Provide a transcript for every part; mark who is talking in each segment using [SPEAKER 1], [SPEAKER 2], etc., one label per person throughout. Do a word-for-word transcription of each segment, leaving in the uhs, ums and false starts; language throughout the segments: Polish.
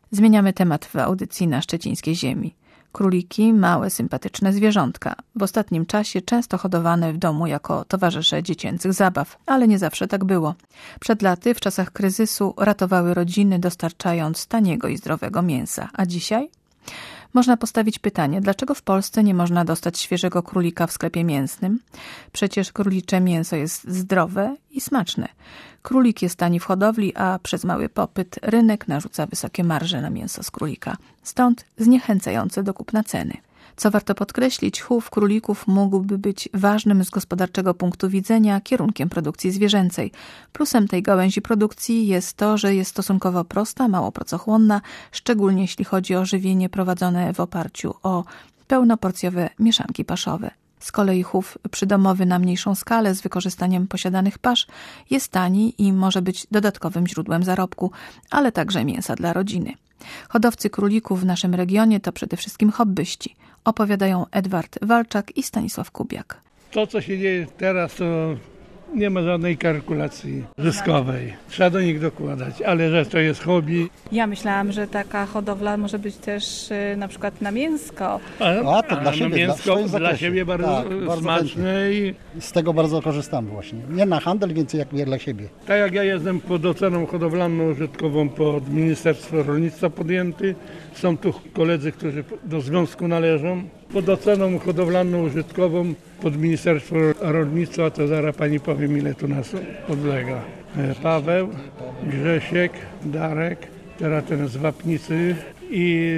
[SPEAKER 1] Zmieniamy temat w audycji na Szczecińskiej Ziemi. Króliki, małe, sympatyczne zwierzątka, w ostatnim czasie często hodowane w domu jako towarzysze dziecięcych zabaw, ale nie zawsze tak było. Przed laty, w czasach kryzysu, ratowały rodziny, dostarczając taniego i zdrowego mięsa. A dzisiaj? Można postawić pytanie, dlaczego w Polsce nie można dostać świeżego królika w sklepie mięsnym? Przecież królicze mięso jest zdrowe i smaczne. Królik jest tani w hodowli, a przez mały popyt rynek narzuca wysokie marże na mięso z królika. Stąd zniechęcające do kupna ceny. Co warto podkreślić, chów królików mógłby być ważnym z gospodarczego punktu widzenia kierunkiem produkcji zwierzęcej. Plusem tej gałęzi produkcji jest to, że jest stosunkowo prosta, mało pracochłonna, szczególnie jeśli chodzi o żywienie prowadzone w oparciu o pełnoporcjowe mieszanki paszowe. Z kolei chów przydomowy na mniejszą skalę z wykorzystaniem posiadanych pasz jest tani i może być dodatkowym źródłem zarobku, ale także mięsa dla rodziny. Hodowcy królików w naszym regionie to przede wszystkim hobbyści, opowiadają Edward Walczak i Stanisław Kubiak.
[SPEAKER 2] To, co się dzieje teraz, to nie ma żadnej kalkulacji zyskowej. Trzeba do nich dokładać, ale że to jest hobby.
[SPEAKER 3] Ja myślałam, że taka hodowla może być też y, na przykład na mięsko.
[SPEAKER 2] A,
[SPEAKER 4] A to dla
[SPEAKER 2] a
[SPEAKER 4] siebie,
[SPEAKER 2] mięsko
[SPEAKER 4] dla,
[SPEAKER 2] dla siebie bardzo,
[SPEAKER 4] tak, bardzo
[SPEAKER 2] smaczne. I
[SPEAKER 4] z tego bardzo korzystamy właśnie. Nie na handel, więc jak nie dla siebie.
[SPEAKER 2] tak jak ja jestem pod oceną hodowlaną użytkową pod Ministerstwo Rolnictwa podjęty, są tu koledzy, którzy do związku należą. Pod oceną hodowlaną użytkową pod Ministerstwo Rolnictwa, to zaraz pani powiem, ile tu nas podlega. Paweł, Grzesiek, Darek, teraz ten z Wapnicy i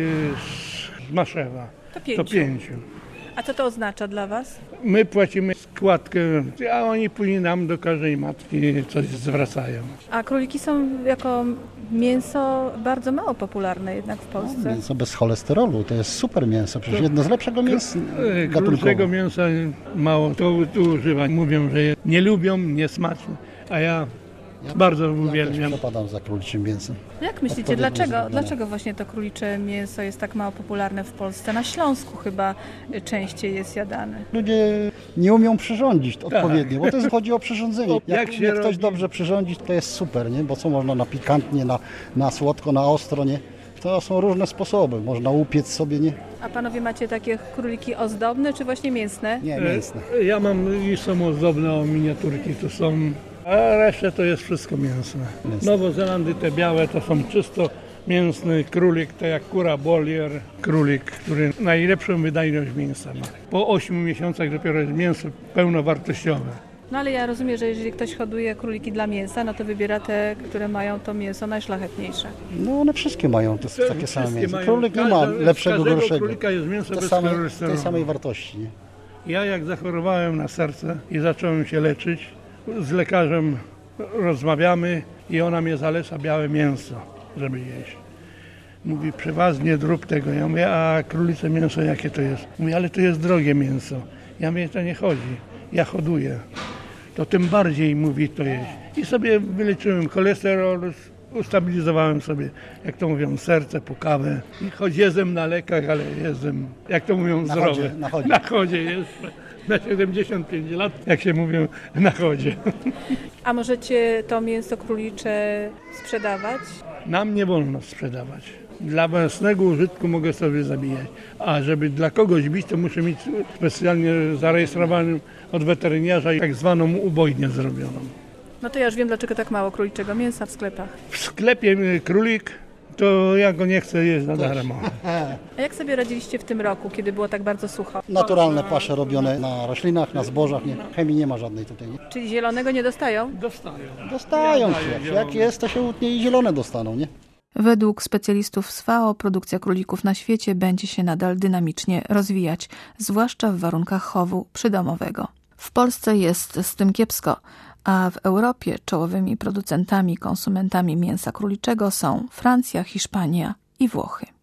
[SPEAKER 2] z Maszewa.
[SPEAKER 3] To pięciu.
[SPEAKER 2] To pięciu.
[SPEAKER 3] A co to oznacza dla Was?
[SPEAKER 2] My płacimy składkę, a oni później nam do każdej matki coś zwracają.
[SPEAKER 3] A króliki są jako mięso bardzo mało popularne jednak w Polsce.
[SPEAKER 4] No, mięso bez cholesterolu, to jest super mięso, przecież jedno z lepszego mięsa
[SPEAKER 2] Króliczego
[SPEAKER 4] gatunkowo.
[SPEAKER 2] mięsa mało to tu używa. Mówią, że je nie lubią, niesmaczne, a ja,
[SPEAKER 4] Ja,
[SPEAKER 2] bardzo
[SPEAKER 4] ja
[SPEAKER 2] uwielbiam.
[SPEAKER 4] też przepadam za króliczym mięsem.
[SPEAKER 3] Jak myślicie,
[SPEAKER 4] Odpowiednio
[SPEAKER 3] dlaczego,
[SPEAKER 4] zrobione.
[SPEAKER 3] dlaczego właśnie to królicze mięso jest tak mało popularne w Polsce? Na Śląsku chyba częściej jest jadane.
[SPEAKER 4] Ludzie nie umią przyrządzić odpowiednio, bo to jest, chodzi o przyrządzenie. Jak,
[SPEAKER 2] Jak się
[SPEAKER 4] umie ktoś
[SPEAKER 2] robi-
[SPEAKER 4] dobrze przyrządzić, to jest super, nie? Bo co można na pikantnie, na, na słodko, na ostro, nie? To są różne sposoby, można upiec sobie, nie?
[SPEAKER 3] A panowie macie takie króliki ozdobne czy właśnie mięsne?
[SPEAKER 4] Nie, mięsne.
[SPEAKER 2] E, Ja mam i są ozdobne miniaturki, tu są, a resztę to jest wszystko mięsne.
[SPEAKER 4] Mięsne.
[SPEAKER 2] Nowozelandy te białe to są czysto mięsny królik, to jak kura bolier, królik, który najlepszą wydajność mięsa ma. Po ośmiu miesiącach dopiero jest mięso pełnowartościowe.
[SPEAKER 3] No ale ja rozumiem, że jeżeli ktoś hoduje króliki dla mięsa, no to wybiera te, które mają to mięso najszlachetniejsze.
[SPEAKER 4] No one wszystkie mają to,
[SPEAKER 2] Te
[SPEAKER 4] takie same
[SPEAKER 2] wszystkie
[SPEAKER 4] mięso.
[SPEAKER 2] mają-
[SPEAKER 4] Królik nie ma
[SPEAKER 2] każda- z
[SPEAKER 4] lepszego,
[SPEAKER 2] każdego
[SPEAKER 4] gorszego.
[SPEAKER 2] królika jest mięso
[SPEAKER 4] Te
[SPEAKER 2] bez
[SPEAKER 4] same,
[SPEAKER 2] cholesterolu.
[SPEAKER 4] tej samej wartości, nie?
[SPEAKER 2] Ja jak zachorowałem na serce i zacząłem się leczyć, z lekarzem rozmawiamy i ona mnie zaleca białe mięso, żeby jeść. Mówi, przeważnie drób tego. Ja mówię, a królice mięso jakie to jest? Mówi, ale to jest drogie mięso. Ja mówię, to nie chodzi, ja hoduję. To tym bardziej mówi to jeść. I sobie wyleczyłem cholesterol, ustabilizowałem sobie, jak to mówią, serce, pukawę. I choć jestem na lekach, ale jestem, jak to mówią,
[SPEAKER 4] Na
[SPEAKER 2] zdrowy.
[SPEAKER 4] chodzie, na chodzie.
[SPEAKER 2] Na chodzie jeszcze. Na siedemdziesiąt pięć lat, jak się mówią, na chodzie.
[SPEAKER 3] A możecie to mięso królicze sprzedawać?
[SPEAKER 2] Nam nie wolno sprzedawać. Dla własnego użytku mogę sobie zabijać. A żeby dla kogoś bić, to muszę mieć specjalnie zarejestrowaną od weteryniarza tak zwaną ubojnię zrobioną.
[SPEAKER 3] No to ja już wiem, dlaczego tak mało króliczego mięsa w sklepach.
[SPEAKER 2] W sklepie y, królik, to ja go nie chcę jeść za darmo.
[SPEAKER 3] A jak sobie radziliście w tym roku, kiedy było tak bardzo sucho?
[SPEAKER 4] Naturalne pasze robione na roślinach, na zbożach, nie? Chemii nie ma żadnej tutaj, nie?
[SPEAKER 3] Czyli zielonego nie dostają?
[SPEAKER 2] Dostają.
[SPEAKER 4] Dostają
[SPEAKER 2] Ja
[SPEAKER 4] się,
[SPEAKER 2] daję
[SPEAKER 4] jak
[SPEAKER 2] zielone.
[SPEAKER 4] jest, to się utnie i zielone dostaną, nie?
[SPEAKER 1] Według specjalistów z F A O produkcja królików na świecie będzie się nadal dynamicznie rozwijać, zwłaszcza w warunkach chowu przydomowego. W Polsce jest z tym kiepsko, a w Europie czołowymi producentami, konsumentami mięsa króliczego są Francja, Hiszpania i Włochy.